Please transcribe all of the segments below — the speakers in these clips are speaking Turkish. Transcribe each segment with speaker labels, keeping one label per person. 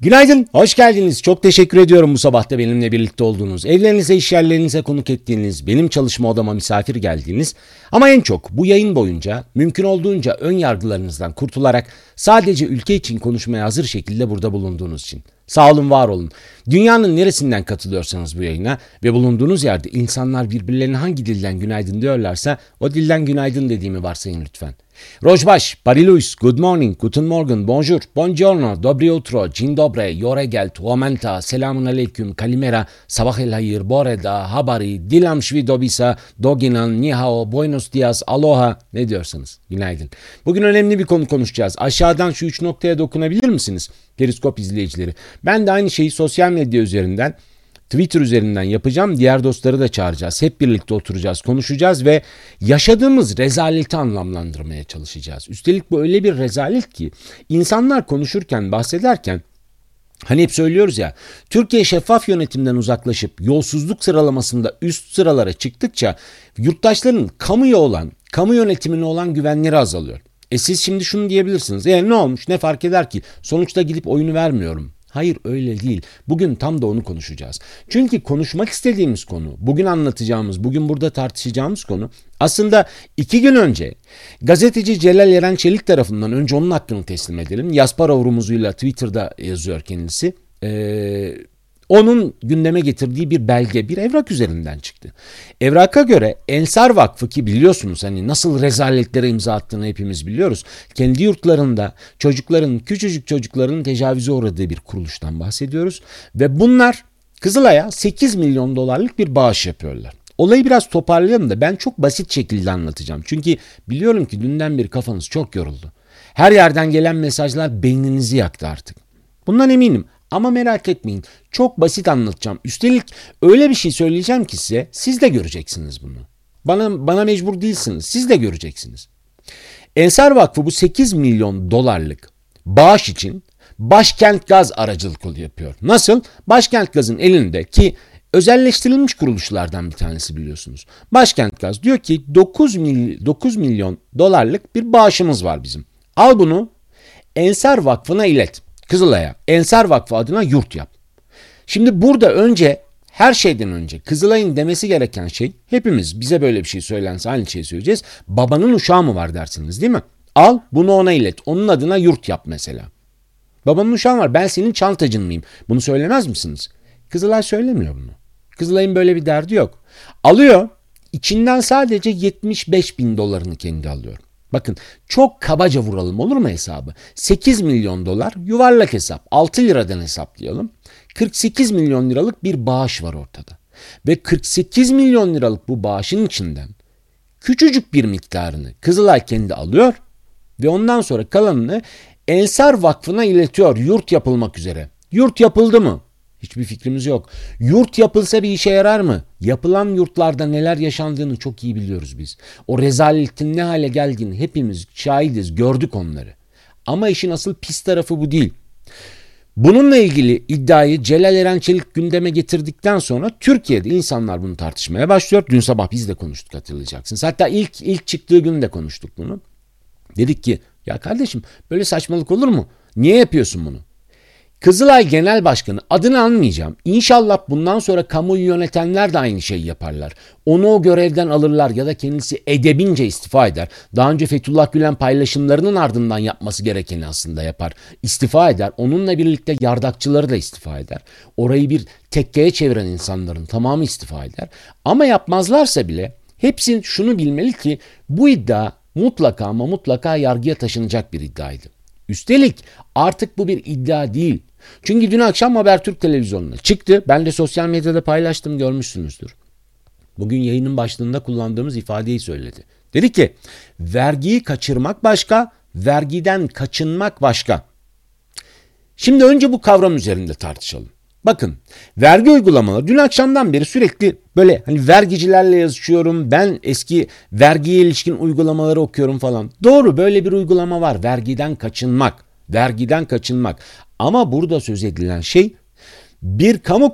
Speaker 1: Günaydın, hoş geldiniz. Çok teşekkür ediyorum bu sabah da benimle birlikte olduğunuz, evlerinize, iş yerlerinize konuk ettiğiniz, benim çalışma odama misafir geldiğiniz ama en çok bu yayın boyunca mümkün olduğunca ön yargılarınızdan kurtularak sadece ülke için konuşmaya hazır şekilde burada bulunduğunuz için. Sağ olun, var olun. Dünyanın neresinden katılıyorsanız bu yayına ve bulunduğunuz yerde insanlar birbirlerine hangi dilden günaydın diyorlarsa o dilden günaydın dediğimi varsayın lütfen. Rojbaş, Pariluis, Good morning, Guten Morgen, Bonjour, Buongiorno, Dobry utro, Dzień dobry, Yoregelt, Huamenta, Selamun aleyküm, Kalimera, Sabah el hayır, Boreda, Habari, Dilam shvi dobisa, Doginan, Nihao, Buenos dias, Aloha, ne diyorsanız günaydın. Bugün önemli bir konu konuşacağız. Aşağıdan şu 3 noktaya dokunabilir misiniz? Periskop izleyicileri. Ben de aynı şeyi sosyal medya üzerinden, Twitter üzerinden yapacağım. Diğer dostları da çağıracağız. Hep birlikte oturacağız, konuşacağız ve yaşadığımız rezaleti anlamlandırmaya çalışacağız. Üstelik bu öyle bir rezalet ki insanlar konuşurken, bahsederken hani hep söylüyoruz ya, Türkiye şeffaf yönetimden uzaklaşıp yolsuzluk sıralamasında üst sıralara çıktıkça yurttaşların kamuya olan, kamu yönetimine olan güvenleri azalıyor. Siz şimdi şunu diyebilirsiniz. Ne olmuş, ne fark eder ki? Sonuçta gidip oyunu vermiyorum. Hayır, öyle değil. Bugün tam da onu konuşacağız. Çünkü konuşmak istediğimiz konu, bugün anlatacağımız, bugün burada tartışacağımız konu aslında 2 gün önce gazeteci Celal Eren Çelik tarafından, önce onun hakkını teslim edelim. Yasparov rumuzuyla Twitter'da yazıyor kendisi. Onun gündeme getirdiği bir belge, bir evrak üzerinden çıktı. Evraka göre Ensar Vakfı, ki biliyorsunuz hani nasıl rezaletlere imza attığını hepimiz biliyoruz. Kendi yurtlarında çocukların, küçücük çocukların tecavüze uğradığı bir kuruluştan bahsediyoruz. Ve bunlar Kızılay'a 8 milyon dolarlık bir bağış yapıyorlar. Olayı biraz toparlayalım da ben çok basit şekilde anlatacağım. Çünkü biliyorum ki dünden beri kafanız çok yoruldu. Her yerden gelen mesajlar beyninizi yaktı artık. Bundan eminim. Ama merak etmeyin, çok basit anlatacağım. Üstelik öyle bir şey söyleyeceğim ki size, siz de göreceksiniz bunu. Bana mecbur değilsiniz, siz de göreceksiniz. Ensar Vakfı bu 8 milyon dolarlık bağış için Başkent Gaz aracılık yapıyor. Nasıl? Başkent Gaz'ın elinde, ki özelleştirilmiş kuruluşlardan bir tanesi biliyorsunuz. Başkent Gaz diyor ki 9 milyon dolarlık bir bağışımız var bizim. Al bunu Ensar Vakfı'na ilet. Kızılay'a Ensar Vakfı adına yurt yap. Şimdi burada önce, her şeyden önce Kızılay'ın demesi gereken şey, hepimiz bize böyle bir şey söylense aynı şeyi söyleyeceğiz. Babanın uşağı mı var dersiniz, değil mi? Al bunu ona ilet. Onun adına yurt yap mesela. Babanın uşağı var, ben senin çantacın mıyım? Bunu söylemez misiniz? Kızılay söylemiyor bunu. Kızılay'ın böyle bir derdi yok. Alıyor, içinden sadece 75 bin dolarını kendi alıyor. Bakın, çok kabaca vuralım, olur mu hesabı? 8 milyon dolar, yuvarlak hesap, 6 liradan hesaplayalım. 48 milyon liralık bir bağış var ortada. Ve 48 milyon liralık bu bağışın içinden küçücük bir miktarını Kızılay kendi alıyor ve ondan sonra kalanını Ensar Vakfı'na iletiyor yurt yapılmak üzere. Yurt yapıldı mı? Hiçbir fikrimiz yok. Yurt yapılsa bir işe yarar mı? Yapılan yurtlarda neler yaşandığını çok iyi biliyoruz biz. O rezaletin ne hale geldiğini hepimiz şahidiz, gördük onları. Ama işin asıl pis tarafı bu değil. Bununla ilgili iddiayı Celal Eren Çelik gündeme getirdikten sonra Türkiye'de insanlar bunu tartışmaya başlıyor. Dün sabah biz de konuştuk, hatırlayacaksınız. Hatta ilk çıktığı gün de konuştuk bunu. Dedik ki ya kardeşim, böyle saçmalık olur mu? Niye yapıyorsun bunu? Kızılay Genel Başkanı, adını anmayacağım. İnşallah bundan sonra kamuoyu yönetenler de aynı şeyi yaparlar. Onu o görevden alırlar ya da kendisi edebince istifa eder. Daha önce Fethullah Gülen paylaşımlarının ardından yapması gerekeni aslında yapar. İstifa eder. Onunla birlikte yardakçıları da istifa eder. Orayı bir tekkeye çeviren insanların tamamı istifa eder. Ama yapmazlarsa bile hepsi şunu bilmeli ki bu iddia mutlaka ama mutlaka yargıya taşınacak bir iddiaydı. Üstelik artık bu bir iddia değil. Çünkü dün akşam Habertürk televizyonuna çıktı. Ben de sosyal medyada paylaştım, görmüşsünüzdür. Bugün yayının başlığında kullandığımız ifadeyi söyledi. Dedi ki vergiyi kaçırmak başka, vergiden kaçınmak başka. Şimdi önce bu kavram üzerinde tartışalım. Bakın, vergi uygulamaları, dün akşamdan beri sürekli böyle hani vergicilerle yazışıyorum. Ben eski vergiye ilişkin uygulamaları okuyorum falan. Doğru, böyle bir uygulama var. Vergiden kaçınmak. Vergiden kaçınmak. Ama burada söz edilen şey bir kamu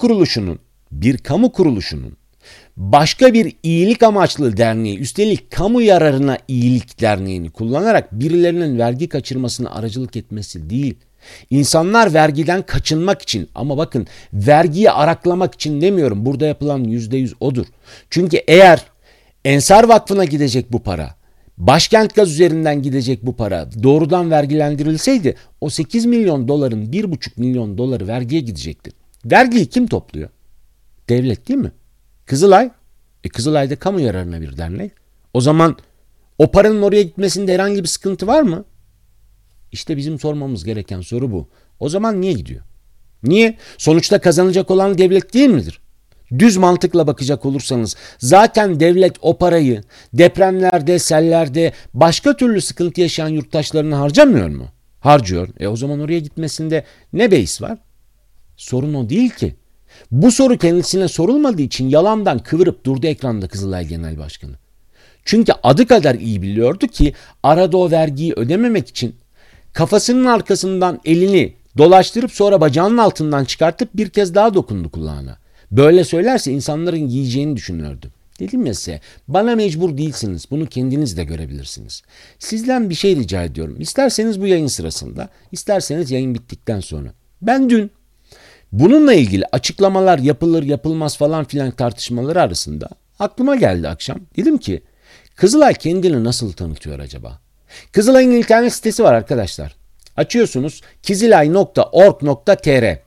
Speaker 1: kuruluşunun başka bir iyilik amaçlı derneği, üstelik kamu yararına iyilik derneğini kullanarak birilerinin vergi kaçırmasına aracılık etmesi değil. İnsanlar vergiden kaçınmak için, ama bakın vergiyi araklamak için demiyorum. Burada yapılan %100 odur. Çünkü eğer Ensar Vakfı'na gidecek bu para, Başkent Gaz üzerinden gidecek bu para doğrudan vergilendirilseydi o 8 milyon doların 1,5 milyon doları vergiye gidecekti. Vergiyi kim topluyor? Devlet değil mi? Kızılay. Kızılay da kamu yararına bir dernek. O zaman o paranın oraya gitmesinde herhangi bir sıkıntı var mı? İşte bizim sormamız gereken soru bu. O zaman niye gidiyor? Niye? Sonuçta kazanacak olan devlet değil midir? Düz mantıkla bakacak olursanız zaten devlet o parayı depremlerde, sellerde, başka türlü sıkıntı yaşayan yurttaşlarına harcamıyor mu? Harcıyor. O zaman oraya gitmesinde ne beis var? Sorun o değil ki. Bu soru kendisine sorulmadığı için yalandan kıvırıp durdu ekranda Kızılay Genel Başkanı. Çünkü adı kadar iyi biliyordu ki arada o vergiyi ödememek için kafasının arkasından elini dolaştırıp sonra bacağının altından çıkartıp bir kez daha dokundu kulağına. Böyle söylerse insanların yiyeceğini düşünürdü. Dedim ya size, bana mecbur değilsiniz. Bunu kendiniz de görebilirsiniz. Sizden bir şey rica ediyorum. İsterseniz bu yayın sırasında, isterseniz yayın bittikten sonra. Ben dün bununla ilgili açıklamalar yapılır yapılmaz falan filan tartışmaları arasında aklıma geldi akşam. Dedim ki Kızılay kendini nasıl tanıtıyor acaba? Kızılay'ın internet sitesi var arkadaşlar. Açıyorsunuz kizilay.org.tr.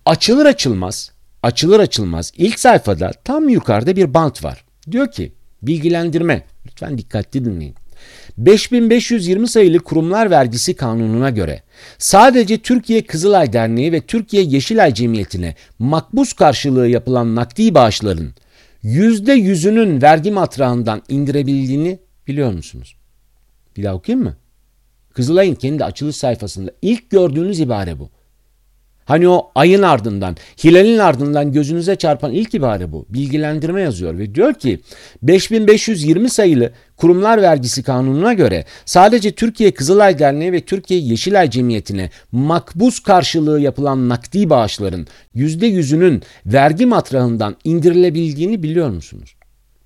Speaker 1: Açılır açılmaz ilk sayfada tam yukarıda bir bant var. Diyor ki bilgilendirme. Lütfen dikkatli dinleyin. 5520 sayılı Kurumlar Vergisi Kanunu'na göre sadece Türkiye Kızılay Derneği ve Türkiye Yeşilay Cemiyeti'ne makbuz karşılığı yapılan nakdi bağışların %100'ünün vergi matrağından indirebildiğini biliyor musunuz? Bir daha okuyayım mı? Kızılay'ın kendi açılış sayfasında ilk gördüğünüz ibare bu. Hani o ayın ardından, hilalin ardından gözünüze çarpan ilk ibare bu. Bilgilendirme yazıyor ve diyor ki 5520 sayılı Kurumlar Vergisi Kanunu'na göre sadece Türkiye Kızılay Derneği ve Türkiye Yeşilay Cemiyeti'ne makbuz karşılığı yapılan nakdi bağışların %100'ünün vergi matrağından indirilebildiğini biliyor musunuz?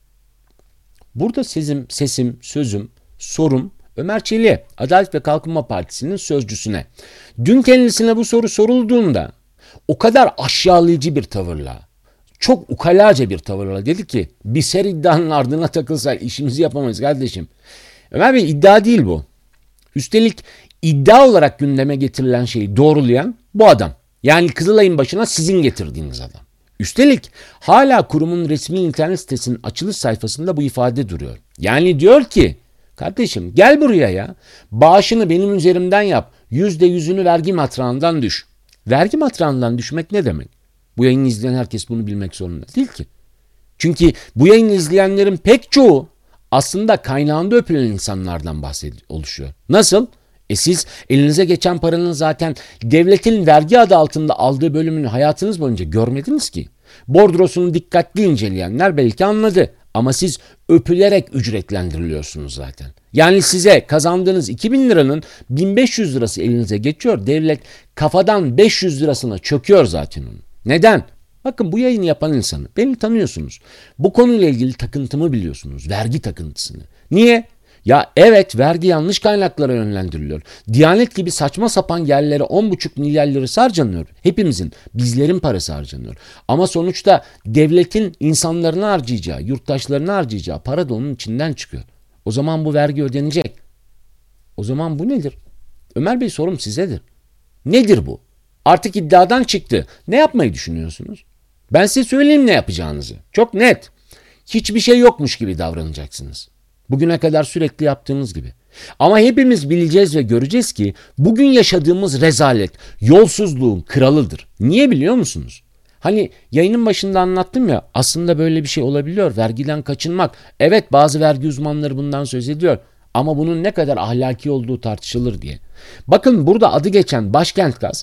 Speaker 1: Burada sesim, sözüm, sorum Ömer Çelik'e, Adalet ve Kalkınma Partisi'nin sözcüsüne. Dün kendisine bu soru sorulduğunda o kadar aşağılayıcı bir tavırla, çok ukalaca bir tavırla dedi ki biz her iddianın ardına takılsak işimizi yapamayız kardeşim. Ömer Bey, iddia değil bu. Üstelik iddia olarak gündeme getirilen şeyi doğrulayan bu adam. Yani Kızılay'ın başına sizin getirdiğiniz adam. Üstelik hala kurumun resmi internet sitesinin açılış sayfasında bu ifade duruyor. Yani diyor ki kardeşim gel buraya ya. Bağışını benim üzerimden yap. %100'ünü vergi matrağından düş. Vergi matrağından düşmek ne demek? Bu yayını izleyen herkes bunu bilmek zorunda değil ki. Çünkü bu yayını izleyenlerin pek çoğu aslında kaynağında öpülen insanlardan oluşuyor. Nasıl? Siz elinize geçen paranın zaten devletin vergi adı altında aldığı bölümünü hayatınız boyunca görmediniz ki. Bordrosunu dikkatli inceleyenler belki anladı. Ama siz öpülerek ücretlendiriliyorsunuz zaten. Yani size kazandığınız 2000 liranın 1500 lirası elinize geçiyor. Devlet kafadan 500 lirasına çöküyor zaten onu. Neden? Bakın bu yayını yapan insanı beni tanıyorsunuz. Bu konuyla ilgili takıntımı biliyorsunuz. Vergi takıntısını. Niye? Ya evet, vergi yanlış kaynaklara yönlendiriliyor. Diyanet gibi saçma sapan yerlere 10,5 milyar lirası harcanıyor. Hepimizin, bizlerin parası harcanıyor. Ama sonuçta devletin insanlarına harcayacağı, yurttaşlarına harcayacağı para da onun içinden çıkıyor. O zaman bu vergi ödenecek. O zaman bu nedir? Ömer Bey, sorum sizedir. Nedir bu? Artık iddiadan çıktı. Ne yapmayı düşünüyorsunuz? Ben size söyleyeyim ne yapacağınızı. Çok net. Hiçbir şey yokmuş gibi davranacaksınız. Bugüne kadar sürekli yaptığınız gibi. Ama hepimiz bileceğiz ve göreceğiz ki bugün yaşadığımız rezalet yolsuzluğun kralıdır. Niye biliyor musunuz? Hani yayının başında anlattım ya, aslında böyle bir şey olabiliyor. Vergiden kaçınmak. Evet, bazı vergi uzmanları bundan söz ediyor. Ama bunun ne kadar ahlaki olduğu tartışılır diye. Bakın burada adı geçen Başkent Gaz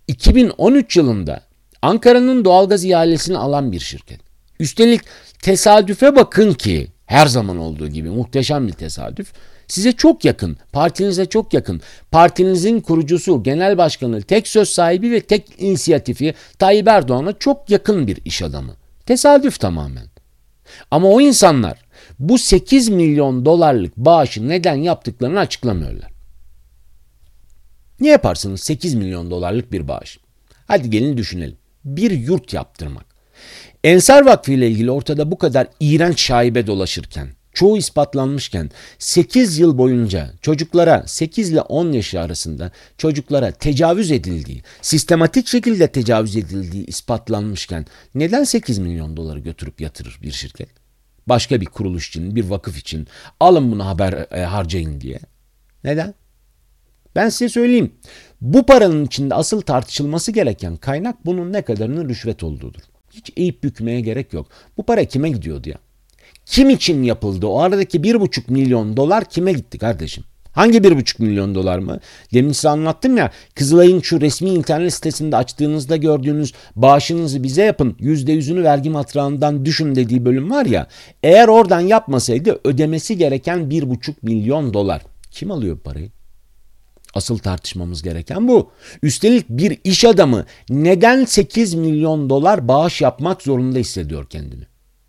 Speaker 1: 2013 yılında Ankara'nın doğalgaz ihalesini alan bir şirket. Üstelik tesadüfe bakın ki her zaman olduğu gibi muhteşem bir tesadüf. Size çok yakın, partinize çok yakın, partinizin kurucusu, genel başkanı, tek söz sahibi ve tek inisiyatifi Tayyip Erdoğan'a çok yakın bir iş adamı. Tesadüf tamamen. Ama o insanlar bu 8 milyon dolarlık bağışı neden yaptıklarını açıklamıyorlar. Ne yaparsınız 8 milyon dolarlık bir bağış? Hadi gelin düşünelim. Bir yurt yaptırmak. Ensar Vakfı ile ilgili ortada bu kadar iğrenç şaibe dolaşırken, çoğu ispatlanmışken 8 yıl boyunca çocuklara 8 ile 10 yaşı arasında çocuklara tecavüz edildiği, sistematik şekilde tecavüz edildiği ispatlanmışken neden 8 milyon doları götürüp yatırır bir şirket? Başka bir kuruluş için, bir vakıf için alın bunu harcayın diye. Neden? Ben size söyleyeyim. Bu paranın içinde asıl tartışılması gereken kaynak bunun ne kadarının rüşvet olduğudur. Hiç eğip bükmeye gerek yok. Bu para kime gidiyordu ya? Kim için yapıldı? O aradaki 1,5 milyon dolar kime gitti kardeşim? Hangi 1,5 milyon dolar mı? Demin size anlattım ya, Kızılay'ın şu resmi internet sitesinde açtığınızda gördüğünüz bağışınızı bize yapın, %100'ünü vergi matrağından düşün dediği bölüm var ya, eğer oradan yapmasaydı ödemesi gereken 1,5 milyon dolar. Kim alıyor parayı? Asıl tartışmamız gereken bu. Üstelik bir iş adamı neden 8 milyon dolar bağış yapmak zorunda hissediyor kendini?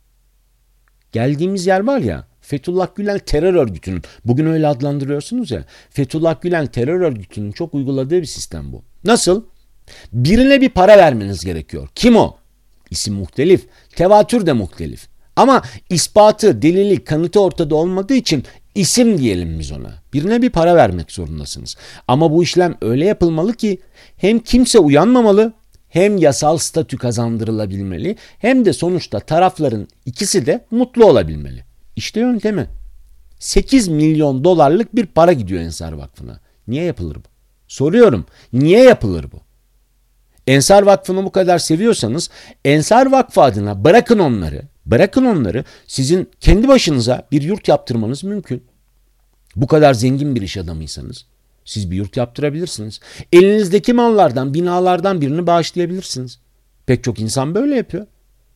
Speaker 1: Geldiğimiz yer var ya, Fethullah Gülen terör örgütünün, bugün öyle adlandırıyorsunuz ya, Fethullah Gülen terör örgütünün çok uyguladığı bir sistem bu. Nasıl? Birine bir para vermeniz gerekiyor. Kim o? İsim muhtelif, tevatür de muhtelif. Ama ispatı, delili, kanıtı ortada olmadığı için isim diyelim biz ona. Birine bir para vermek zorundasınız. Ama bu işlem öyle yapılmalı ki hem kimse uyanmamalı, hem yasal statü kazandırılabilmeli, hem de sonuçta tarafların ikisi de mutlu olabilmeli. İşte yöntemi. 8 milyon dolarlık bir para gidiyor Ensar Vakfı'na. Niye yapılır bu? Soruyorum. Niye yapılır bu? Ensar Vakfı'nı bu kadar seviyorsanız Ensar Vakfı adına bırakın onları sizin kendi başınıza bir yurt yaptırmanız mümkün. Bu kadar zengin bir iş adamıysanız siz bir yurt yaptırabilirsiniz. Elinizdeki mallardan, binalardan birini bağışlayabilirsiniz. Pek çok insan böyle yapıyor.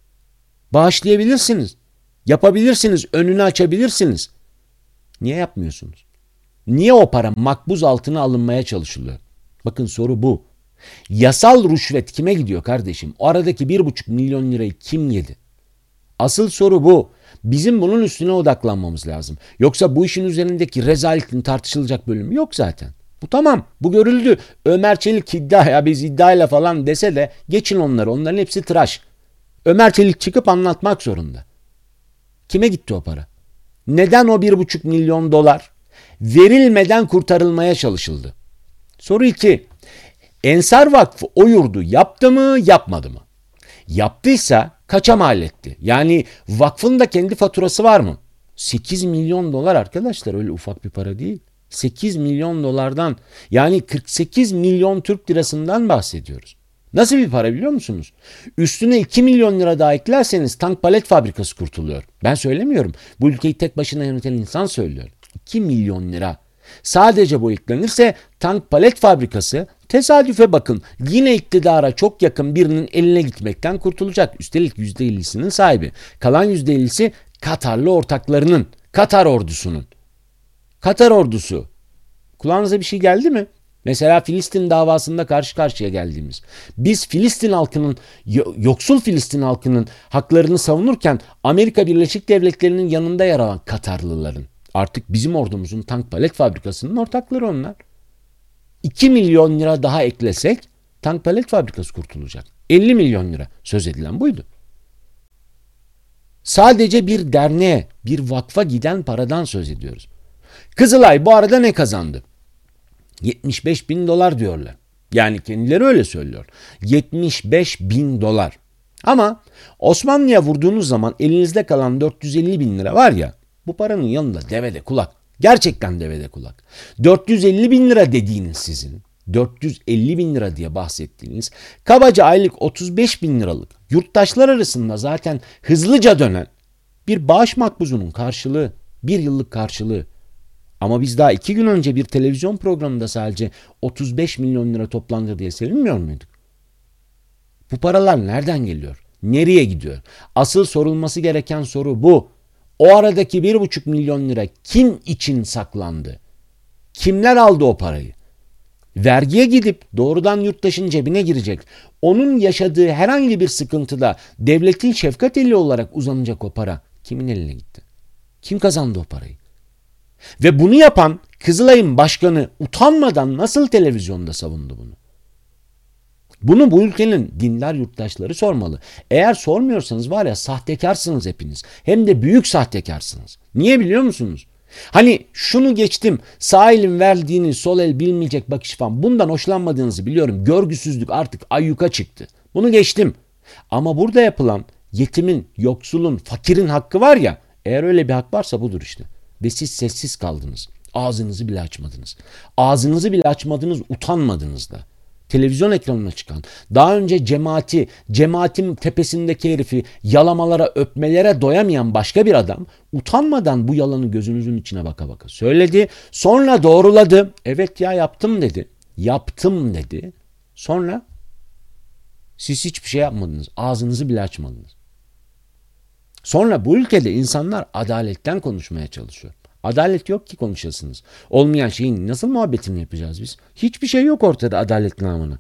Speaker 1: Bağışlayabilirsiniz. Yapabilirsiniz, önünü açabilirsiniz. Niye yapmıyorsunuz? Niye o para makbuz altına alınmaya çalışılıyor? Bakın soru bu. Yasal rüşvet kime gidiyor kardeşim? O aradaki 1,5 milyon lirayı kim yedi? Asıl soru bu. Bizim bunun üstüne odaklanmamız lazım. Yoksa bu işin üzerindeki rezaletin tartışılacak bölümü yok zaten. Bu tamam. Bu görüldü. Ömer Çelik biz iddiayla falan dese de geçin onları. Onların hepsi tıraş. Ömer Çelik çıkıp anlatmak zorunda. Kime gitti o para? Neden o 1,5 milyon dolar verilmeden kurtarılmaya çalışıldı? Soru 2. Ensar Vakfı o yurdu yaptı mı, yapmadı mı? Yaptıysa kaça mal etti? Yani vakfın da kendi faturası var mı? 8 milyon dolar arkadaşlar, öyle ufak bir para değil. 8 milyon dolardan, yani 48 milyon Türk lirasından bahsediyoruz. Nasıl bir para biliyor musunuz? Üstüne 2 milyon lira daha eklerseniz tank palet fabrikası kurtuluyor. Ben söylemiyorum. Bu ülkeyi tek başına yöneten insan söylüyor. 2 milyon lira. Sadece bu eklenirse tank palet fabrikası, tesadüfe bakın, yine iktidara çok yakın birinin eline gitmekten kurtulacak. Üstelik %50'sinin sahibi. Kalan %50'si Katarlı ortaklarının, Katar ordusunun. Katar ordusu. Kulağınıza bir şey geldi mi? Mesela Filistin davasında karşı karşıya geldiğimiz. Biz Filistin halkının, yoksul Filistin halkının haklarını savunurken Amerika Birleşik Devletleri'nin yanında yer alan Katarlıların. Artık bizim ordumuzun tank palet fabrikasının ortakları onlar. 2 milyon lira daha eklesek tank palet fabrikası kurtulacak. 50 milyon lira söz edilen buydu. Sadece bir derneğe, bir vakfa giden paradan söz ediyoruz. Kızılay bu arada ne kazandı? 75 bin dolar diyorlar. Yani kendileri öyle söylüyor. 75 bin dolar. Ama Osmanlı'ya vurduğunuz zaman elinizde kalan 450 bin lira var ya, bu paranın yanında devede kulak. Gerçekten devede kulak. 450 bin lira dediğiniz sizin, 450 bin lira diye bahsettiğiniz kabaca aylık 35 bin liralık yurttaşlar arasında zaten hızlıca dönen bir bağış makbuzunun karşılığı, bir yıllık karşılığı. Ama biz daha 2 gün önce bir televizyon programında sadece 35 milyon lira toplandı diye sevinmiyor muyduk? Bu paralar nereden geliyor? Nereye gidiyor? Asıl sorulması gereken soru bu. O aradaki 1,5 milyon lira kim için saklandı? Kimler aldı o parayı? Vergiye gidip doğrudan yurttaşın cebine girecek. Onun yaşadığı herhangi bir sıkıntıda devletin şefkat eli olarak uzanacak o para kimin eline gitti? Kim kazandı o parayı? Ve bunu yapan Kızılay'ın başkanı utanmadan nasıl televizyonda savundu bunu? Bunu bu ülkenin dindar yurttaşları sormalı. Eğer sormuyorsanız var ya, sahtekarsınız hepiniz. Hem de büyük sahtekarsınız. Niye biliyor musunuz? Hani şunu geçtim, sağ elin verdiğini sol el bilmeyecek bakış falan, bundan hoşlanmadığınızı biliyorum. Görgüsüzlük artık ayyuka çıktı. Bunu geçtim. Ama burada yapılan yetimin, yoksulun, fakirin hakkı var ya, eğer öyle bir hak varsa budur işte. Ve siz sessiz kaldınız. Ağzınızı bile açmadınız. Ağzınızı bile açmadınız, utanmadınız da. Televizyon ekranına çıkan, daha önce cemaatin tepesindeki herifi yalamalara, öpmelere doyamayan başka bir adam utanmadan bu yalanı gözünüzün içine baka baka söyledi. Sonra doğruladı. Evet ya, yaptım dedi. Yaptım dedi. Sonra siz hiçbir şey yapmadınız. Ağzınızı bile açmadınız. Sonra bu ülkede insanlar adaletten konuşmaya çalışıyor. Adalet yok ki konuşasınız. Olmayan şeyin nasıl muhabbetini yapacağız biz? Hiçbir şey yok ortada adalet namına.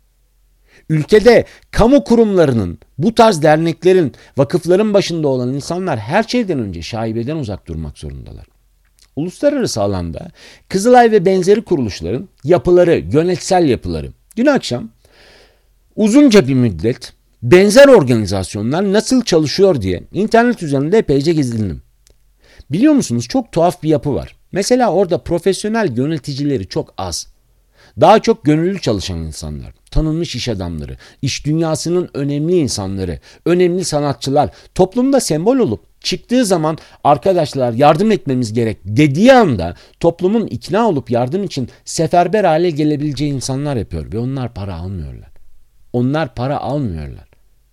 Speaker 1: Ülkede kamu kurumlarının, bu tarz derneklerin, vakıfların başında olan insanlar her şeyden önce şaibeden uzak durmak zorundalar. Uluslararası alanda Kızılay ve benzeri kuruluşların yapıları, yönetsel yapıları. Dün akşam uzunca bir müddet benzer organizasyonlar nasıl çalışıyor diye internet üzerinde epeyce gezindim. Biliyor musunuz, çok tuhaf bir yapı var. Mesela orada profesyonel yöneticileri çok az. Daha çok gönüllü çalışan insanlar, tanınmış iş adamları, iş dünyasının önemli insanları, önemli sanatçılar, toplumda sembol olup çıktığı zaman arkadaşlar yardım etmemiz gerek dediği anda toplumun ikna olup yardım için seferber hale gelebileceği insanlar yapıyor ve onlar para almıyorlar. Onlar para almıyorlar.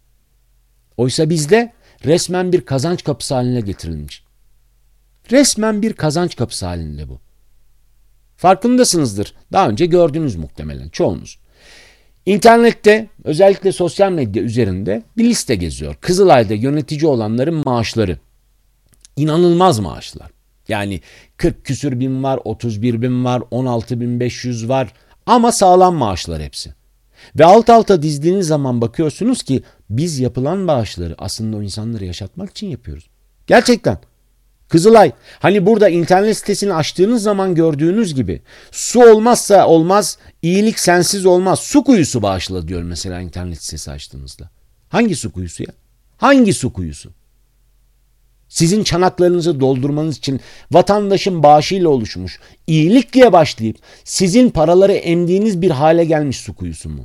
Speaker 1: Oysa bizde resmen bir kazanç kapısı haline getirilmiş. Resmen bir kazanç kapısı halinde bu. Farkındasınızdır. Daha önce gördünüz muhtemelen çoğunuz. İnternette, özellikle sosyal medya üzerinde bir liste geziyor. Kızılay'da yönetici olanların maaşları. İnanılmaz maaşlar. Yani 40 küsür bin var, 31 bin var, 16.500 var ama sağlam maaşlar hepsi. Ve alt alta dizdiğiniz zaman bakıyorsunuz ki biz yapılan bağışları aslında o insanları yaşatmak için yapıyoruz. Gerçekten. Kızılay, hani burada internet sitesini açtığınız zaman gördüğünüz gibi su olmazsa olmaz, iyilik sensiz olmaz. Su kuyusu bağışla diyor mesela internet sitesi açtığınızda. Hangi su kuyusu ya? Hangi su kuyusu? Sizin çanaklarınızı doldurmanız için vatandaşın bağışıyla oluşmuş, iyilikle başlayıp sizin paraları emdiğiniz bir hale gelmiş su kuyusu mu?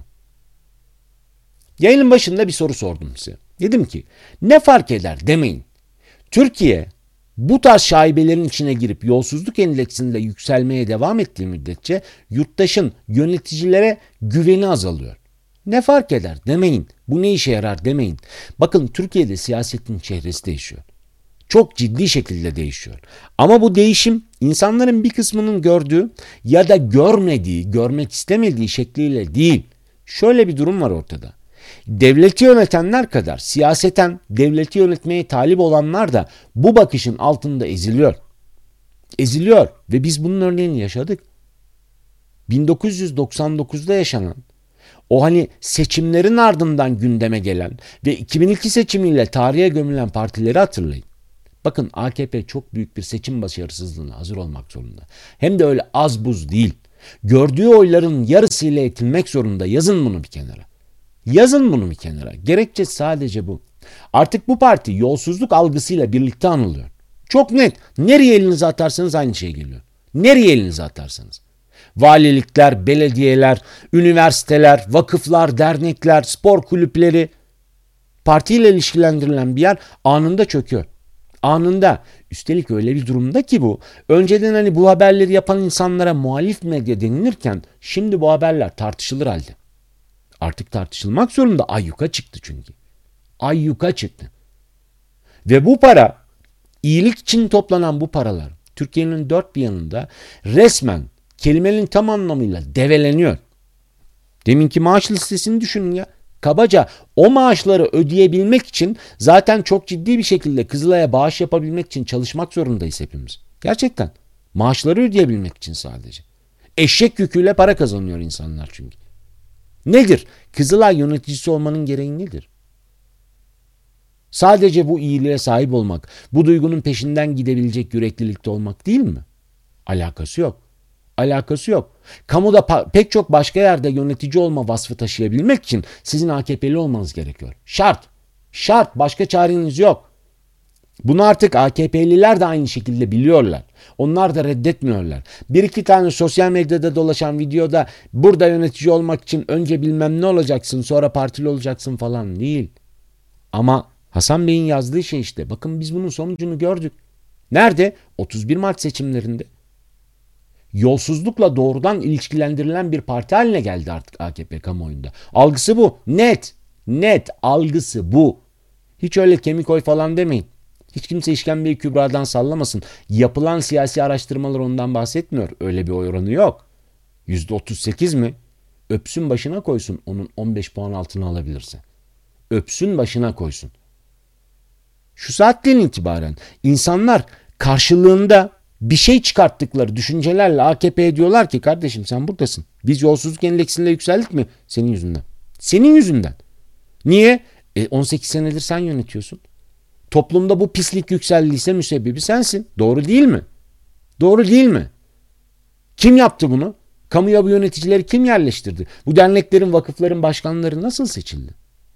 Speaker 1: Yayının başında bir soru sordum size. Dedim ki ne fark eder demeyin. Türkiye bu tarz şaibelerin içine girip yolsuzluk endeksinde yükselmeye devam ettiği müddetçe yurttaşın yöneticilere güveni azalıyor. Ne fark eder demeyin. Bu ne işe yarar demeyin. Bakın, Türkiye'de siyasetin çehresi değişiyor. Çok ciddi şekilde değişiyor. Ama bu değişim insanların bir kısmının gördüğü ya da görmediği, görmek istemediği şekliyle değil. Şöyle bir durum var ortada. Devleti yönetenler kadar siyaseten devleti yönetmeye talip olanlar da bu bakışın altında eziliyor. Eziliyor ve biz bunun örneğini yaşadık. 1999'da yaşanan, o hani seçimlerin ardından gündeme gelen ve 2002 seçimiyle tarihe gömülen partileri hatırlayın. Bakın, AKP çok büyük bir seçim başarısızlığına hazır olmak zorunda. Hem de öyle az buz değil. Gördüğü oyların yarısıyla yetinmek zorunda. Yazın bunu bir kenara. Yazın bunu bir kenara. Gerekçe sadece bu. Artık bu parti yolsuzluk algısıyla birlikte anılıyor. Çok net. Nereye elinizi atarsanız aynı şey geliyor. Nereye elinizi atarsanız. Valilikler, belediyeler, üniversiteler, vakıflar, dernekler, spor kulüpleri, partiyle ilişkilendirilen bir yer anında çöküyor. Anında. Üstelik öyle bir durumda ki bu. Önceden hani bu haberleri yapan insanlara muhalif medya denilirken şimdi bu haberler tartışılır halde. Artık tartışılmak zorunda. Ayyuka çıktı çünkü. Ayyuka çıktı. Ve bu para, iyilik için toplanan bu paralar Türkiye'nin dört bir yanında resmen kelimenin tam anlamıyla develeniyor. Deminki maaş listesini düşünün ya. Kabaca o maaşları ödeyebilmek için zaten çok ciddi bir şekilde Kızılay'a bağış yapabilmek için çalışmak zorundayız hepimiz. Gerçekten. Maaşları ödeyebilmek için sadece. Eşek yüküyle para kazanıyor insanlar çünkü. Nedir? Kızılay yöneticisi olmanın gereği nedir? Sadece bu iyiliğe sahip olmak, bu duygunun peşinden gidebilecek yüreklilikte olmak değil mi? Alakası yok. Alakası yok. Kamuda pek çok başka yerde yönetici olma vasfı taşıyabilmek için sizin AKP'li olmanız gerekiyor. Şart. Şart. Başka çareniz yok. Bunu artık AKP'liler de aynı şekilde biliyorlar. Onlar da reddetmiyorlar. Bir iki tane sosyal medyada dolaşan videoda burada yönetici olmak için önce bilmem ne olacaksın, sonra partili olacaksın falan değil. Ama Hasan Bey'in yazdığı şey işte. Bakın biz bunun sonucunu gördük. Nerede? 31 Mart seçimlerinde. Yolsuzlukla doğrudan ilişkilendirilen bir parti haline geldi artık AKP kamuoyunda. Algısı bu. Net. Net algısı bu. Hiç öyle kemik oy falan demeyin. Hiç kimse işkembeyi kübradan sallamasın. Yapılan siyasi araştırmalar ondan bahsetmiyor. Öyle bir oy oranı yok. %38 mi? Öpsün başına koysun onun 15 puan altına alabilirse. Öpsün başına koysun. Şu saatten itibaren insanlar karşılığında bir şey çıkarttıkları düşüncelerle AKP'ye diyorlar ki kardeşim sen buradasın. Biz yolsuzluk endeksinde yükseldik mi? Senin yüzünden. Senin yüzünden. Niye? 18 senedir sen yönetiyorsun. Toplumda bu pislik yükseldiyse müsebbibi sensin. Doğru değil mi? Doğru değil mi? Kim yaptı bunu? Kamuya bu yöneticileri kim yerleştirdi? Bu derneklerin, vakıfların başkanları nasıl seçildi?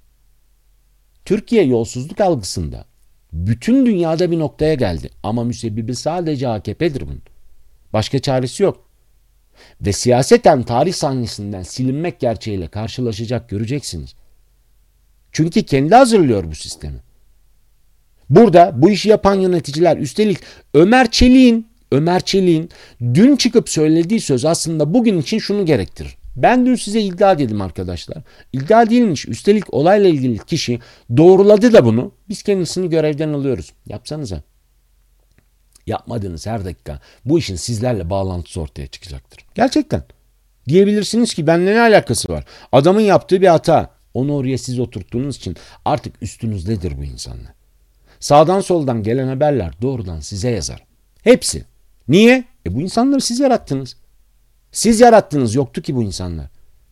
Speaker 1: Türkiye yolsuzluk algısında bütün dünyada bir noktaya geldi. Ama müsebbibi sadece AKP'dir bunun. Başka çaresi yok. Ve siyaseten tarih sahnesinden silinmek gerçeğiyle karşılaşacak, göreceksiniz. Çünkü kendi hazırlıyor bu sistemi. Burada bu işi yapan yöneticiler, üstelik Ömer Çelik'in dün çıkıp söylediği söz aslında bugün için şunu gerektirir. Ben dün size iddia dedim arkadaşlar. İddia değilmiş. Üstelik olayla ilgili kişi doğruladı da bunu. Biz kendisini görevden alıyoruz. Yapsanıza. Yapmadığınız her dakika bu işin sizlerle bağlantısı ortaya çıkacaktır. Gerçekten. Diyebilirsiniz ki benimle ne alakası var? Adamın yaptığı bir hata. Onu oraya siz oturttuğunuz için artık üstünüzdedir bu insanlar. Sağdan soldan gelen haberler doğrudan size yazar. Hepsi. Niye? Bu insanları siz yarattınız. Siz yarattınız. Yoktu ki bu insanlar.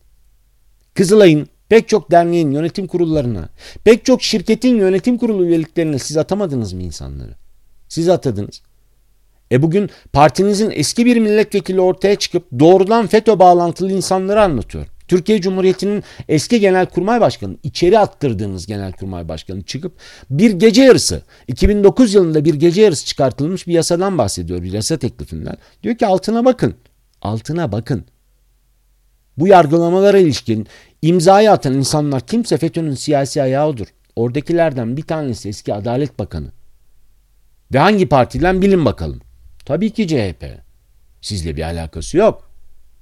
Speaker 1: Kızılay'ın pek çok derneğin yönetim kurullarına, pek çok şirketin yönetim kurulu üyeliklerine siz atamadınız mı insanları? Siz atadınız. Bugün partinizin eski bir milletvekili ortaya çıkıp doğrudan FETÖ bağlantılı insanları anlatıyor. Türkiye Cumhuriyeti'nin eski genelkurmay başkanı, içeri attırdığınız genelkurmay başkanı çıkıp bir gece yarısı, 2009 yılında bir gece yarısı çıkartılmış bir yasadan bahsediyor, bir yasa teklifinden. Diyor ki altına bakın, altına bakın. Bu yargılamalara ilişkin imzayı atan insanlar kimse FETÖ'nün siyasi ayağıdır. Oradakilerden bir tanesi eski Adalet Bakanı. Ve hangi partiden bilin bakalım. Tabii ki CHP. Sizle bir alakası yok.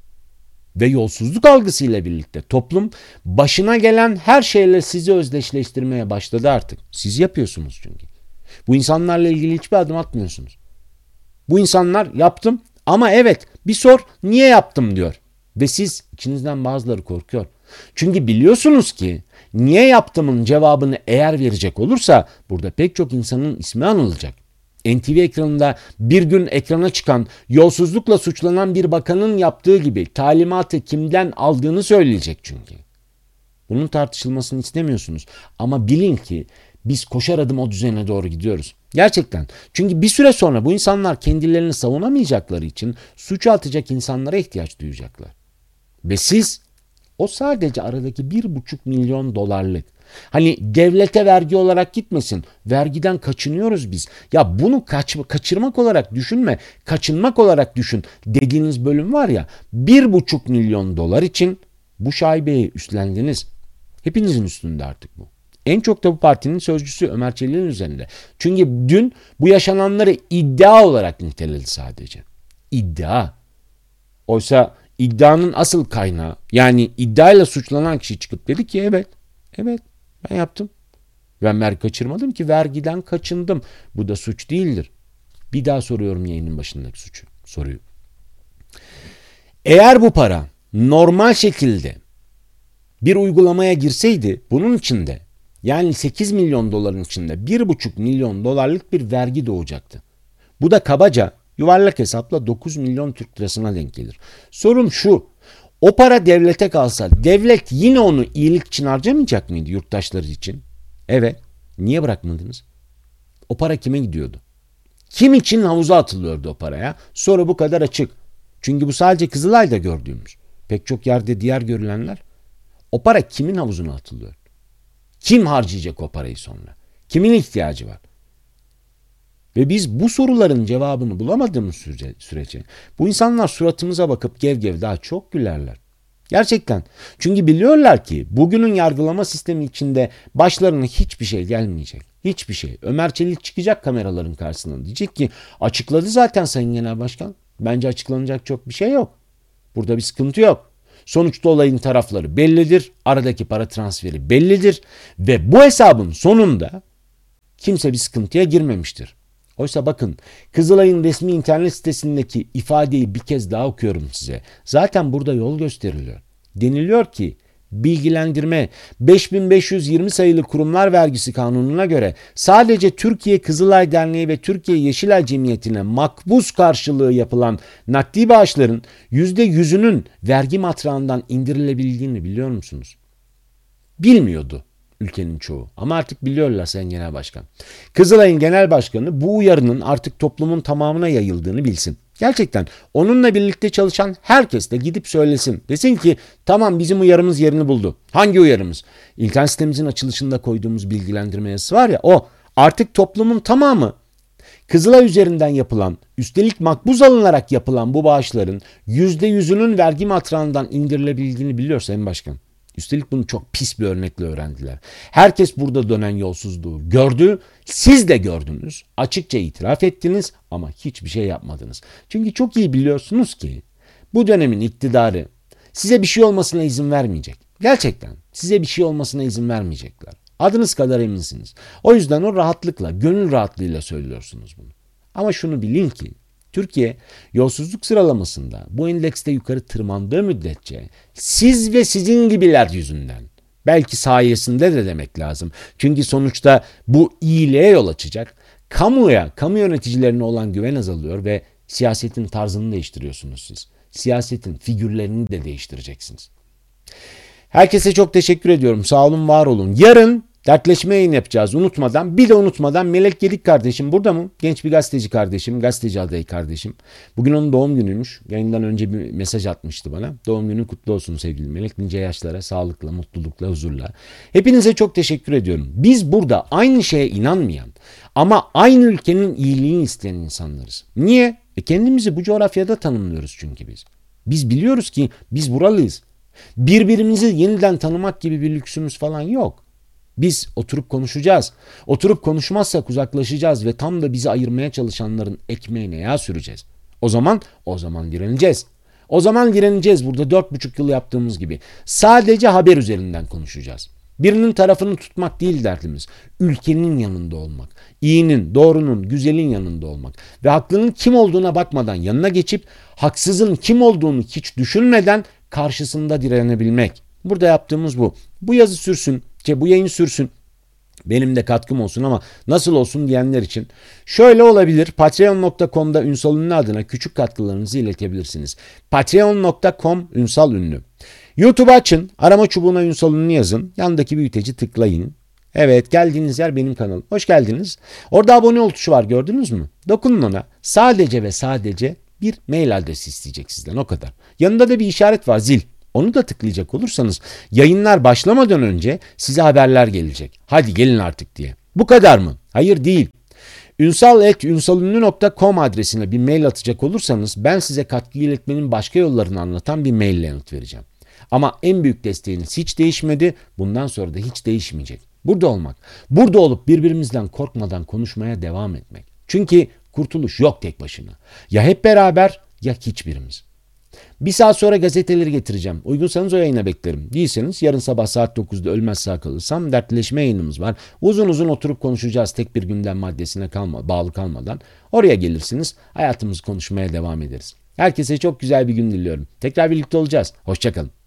Speaker 1: Ve yolsuzluk algısıyla birlikte toplum başına gelen her şeyle sizi özdeşleştirmeye başladı artık. Siz yapıyorsunuz çünkü. Bu insanlarla ilgili hiçbir adım atmıyorsunuz. Bu insanlar yaptım ama evet bir sor niye yaptım diyor. Ve siz içinizden bazıları korkuyor. Çünkü biliyorsunuz ki niye yaptımın cevabını eğer verecek olursa burada pek çok insanın ismi anılacak. NTV ekranında bir gün ekrana çıkan yolsuzlukla suçlanan bir bakanın yaptığı gibi talimatı kimden aldığını söyleyecek çünkü. Bunun tartışılmasını istemiyorsunuz. Ama bilin ki biz koşar adım o düzene doğru gidiyoruz. Gerçekten. Çünkü bir süre sonra bu insanlar kendilerini savunamayacakları için suça atacak insanlara ihtiyaç duyacaklar. Ve siz o sadece aradaki 1,5 milyon dolarlık hani devlete vergi olarak gitmesin. Vergiden kaçınıyoruz biz. Ya bunu kaçırmak olarak düşünme. Kaçınmak olarak düşün dediğiniz bölüm var ya 1,5 milyon dolar için bu şaibeyi üstlendiniz. Hepinizin üstünde artık bu. En çok da bu partinin sözcüsü Ömer Çelik'in üzerinde. Çünkü dün bu yaşananları iddia olarak niteledi sadece. İddia. Oysa iddianın asıl kaynağı yani iddiayla suçlanan kişi çıkıp dedi ki evet ben yaptım. Ben vergi kaçırmadım ki vergiden kaçındım. Bu da suç değildir. Bir daha soruyorum yayının başındaki soruyu. Eğer bu para normal şekilde bir uygulamaya girseydi bunun içinde yani 8 milyon doların içinde 1,5 milyon dolarlık bir vergi doğacaktı. Bu da kabaca yuvarlak hesapla 9 milyon Türk lirasına denk gelir. Sorum şu. O para devlete kalsa devlet yine onu iyilik için harcamayacak mıydı yurttaşları için? Evet. Niye bırakmadınız? O para kime gidiyordu? Kim için havuza atılıyordu o paraya? Soru bu kadar açık. Çünkü bu sadece Kızılay'da gördüğümüz. Pek çok yerde diğer görülenler. O para kimin havuzuna atılıyor? Kim harcayacak o parayı sonra? Kimin ihtiyacı var? Ve biz bu soruların cevabını bulamadığımız sürece bu insanlar suratımıza bakıp gev gev daha çok gülerler. Gerçekten. Çünkü biliyorlar ki bugünün yargılama sistemi içinde başlarına hiçbir şey gelmeyecek. Hiçbir şey. Ömer Çelik çıkacak kameraların karşısına. Diyecek ki açıkladı zaten Sayın Genel Başkan. Bence açıklanacak çok bir şey yok. Burada bir sıkıntı yok. Sonuçta olayın tarafları bellidir. Aradaki para transferi bellidir. Ve bu hesabın sonunda kimse bir sıkıntıya girmemiştir. Oysa bakın Kızılay'ın resmi internet sitesindeki ifadeyi bir kez daha okuyorum size. Zaten burada yol gösteriliyor. Deniliyor ki bilgilendirme 5520 sayılı Kurumlar Vergisi Kanunu'na göre sadece Türkiye Kızılay Derneği ve Türkiye Yeşilay Cemiyeti'ne makbuz karşılığı yapılan nakdi bağışların %100'ünün vergi matrağından indirilebildiğini biliyor musunuz? Bilmiyordu ülkenin çoğu. Ama artık biliyorlar Sayın Genel Başkan. Kızılay'ın Genel Başkanı bu uyarının artık toplumun tamamına yayıldığını bilsin. Gerçekten onunla birlikte çalışan herkes de gidip söylesin. Desin ki tamam bizim uyarımız yerini buldu. Hangi uyarımız? İnternet sitemizin açılışında koyduğumuz bilgilendirme yazısı var ya o. Artık toplumun tamamı Kızılay üzerinden yapılan, üstelik makbuz alınarak yapılan bu bağışların %100'ünün vergi matrağından indirilebildiğini biliyor Sayın Başkan. Üstelik bunu çok pis bir örnekle öğrendiler. Herkes burada dönen yolsuzluğu gördü. Siz de gördünüz. Açıkça itiraf ettiniz ama hiçbir şey yapmadınız. Çünkü çok iyi biliyorsunuz ki bu dönemin iktidarı size bir şey olmasına izin vermeyecek. Gerçekten size bir şey olmasına izin vermeyecekler. Adınız kadar eminsiniz. O yüzden o rahatlıkla, gönül rahatlığıyla söylüyorsunuz bunu. Ama şunu bilin ki Türkiye yolsuzluk sıralamasında bu endekste yukarı tırmandığı müddetçe siz ve sizin gibiler yüzünden belki sayesinde de demek lazım. Çünkü sonuçta bu iyiliğe yol açacak. Kamu yöneticilerine olan güven azalıyor ve siyasetin tarzını değiştiriyorsunuz siz. Siyasetin figürlerini de değiştireceksiniz. Herkese çok teşekkür ediyorum. Sağ olun, var olun. Yarın dertleşme yayın yapacağız unutmadan. Bir de unutmadan Melek Gedik kardeşim burada mı? Genç bir gazeteci kardeşim, gazeteci adayı kardeşim. Bugün onun doğum günüymüş. Yayından önce bir mesaj atmıştı bana. Doğum günün kutlu olsun sevgili Melek. Nice yaşlara, sağlıkla, mutlulukla, huzurla. Hepinize çok teşekkür ediyorum. Biz burada aynı şeye inanmayan ama aynı ülkenin iyiliğini isteyen insanlarız. Niye? Kendimizi bu coğrafyada tanımlıyoruz çünkü biz. Biz biliyoruz ki biz buralıyız. Birbirimizi yeniden tanımak gibi bir lüksümüz falan yok. Biz oturup konuşacağız. Oturup konuşmazsak uzaklaşacağız ve tam da bizi ayırmaya çalışanların ekmeğine yağ süreceğiz. O zaman direneceğiz. O zaman direneceğiz burada 4,5 yıl yaptığımız gibi. Sadece haber üzerinden konuşacağız. Birinin tarafını tutmak değil derdimiz. Ülkenin yanında olmak. İyinin, doğrunun, güzelin yanında olmak. Ve haklının kim olduğuna bakmadan yanına geçip haksızın kim olduğunu hiç düşünmeden karşısında direnebilmek. Burada yaptığımız bu. Bu yazı sürsün, bu yayın sürsün. Benim de katkım olsun ama nasıl olsun diyenler için şöyle olabilir. Patreon.com'da Ünsal Ünlü adına küçük katkılarınızı iletebilirsiniz. Patreon.com Ünsal Ünlü. YouTube açın. Arama çubuğuna Ünsal Ünlü yazın. Yanındaki büyüteci tıklayın. Evet, geldiğiniz yer benim kanalım. Hoş geldiniz. Orada abone ol tuşu var, gördünüz mü? Dokunun ona. Sadece ve sadece bir mail adresi isteyecek sizden, o kadar. Yanında da bir işaret var, zil. Onu da tıklayacak olursanız yayınlar başlamadan önce size haberler gelecek. Hadi gelin artık diye. Bu kadar mı? Hayır, değil. ünsal@ünsalünlü.com adresine bir mail atacak olursanız ben size katkı iletmenin başka yollarını anlatan bir maille yanıt vereceğim. Ama en büyük desteğiniz hiç değişmedi. Bundan sonra da hiç değişmeyecek. Burada olmak. Burada olup birbirimizden korkmadan konuşmaya devam etmek. Çünkü kurtuluş yok tek başına. Ya hep beraber ya hiçbirimiz. Bir saat sonra gazeteleri getireceğim. Uygunsanız o yayına beklerim. Değilseniz yarın sabah saat 9'da ölmez sağ kalırsam dertleşme yayınımız var. Uzun uzun oturup konuşacağız tek bir gündem maddesine bağlı kalmadan. Oraya gelirsiniz. Hayatımızı konuşmaya devam ederiz. Herkese çok güzel bir gün diliyorum. Tekrar birlikte olacağız. Hoşça kalın.